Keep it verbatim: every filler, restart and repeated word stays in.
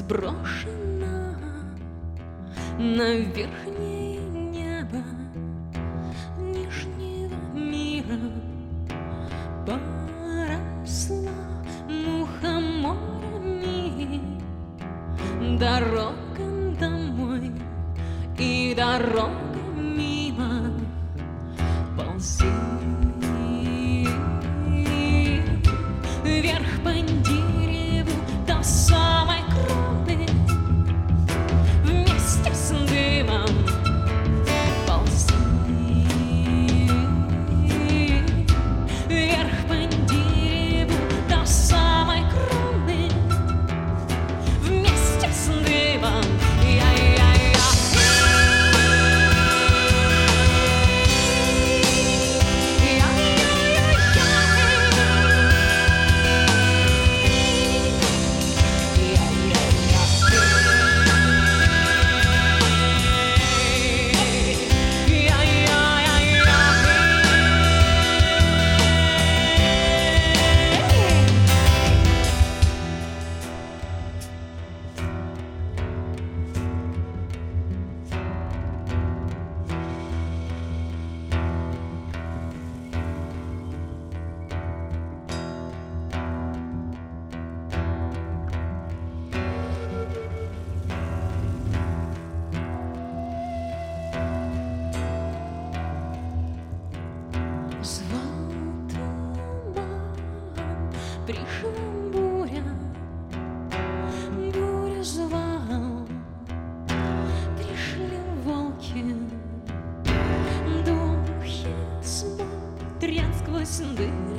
сброшена на верхнее небо нижнего мира, поросла мухоморами дорога домой и дорога мимо. Ползи вверх по дереву до самой кроны вместе с дымом. Ползи вверх по дереву до самой кроны вместе с дымом. Звал туман, пришла буря, буря звал, пришли волки, духи смотрят сквозь дым.